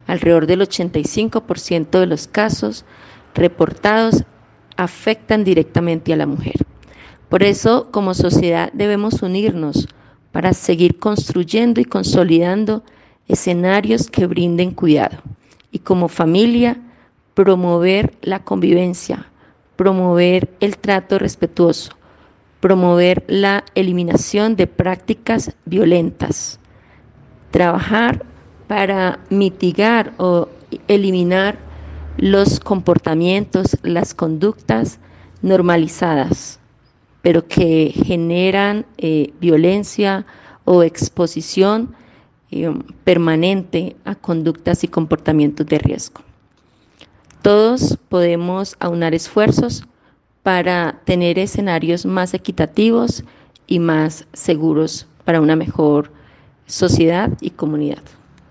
Alrededor del 85% de los casos reportados afectan directamente a la mujer. Por eso, como sociedad, debemos unirnos para seguir construyendo y consolidando escenarios que brinden cuidado. Y como familia, promover la convivencia, promover el trato respetuoso, promover la eliminación de prácticas violentas, trabajar para mitigar o eliminar los comportamientos, las conductas normalizadas, pero que generan violencia o exposición permanente a conductas y comportamientos de riesgo. Todos podemos aunar esfuerzos para tener escenarios más equitativos y más seguros para una mejor sociedad y comunidad.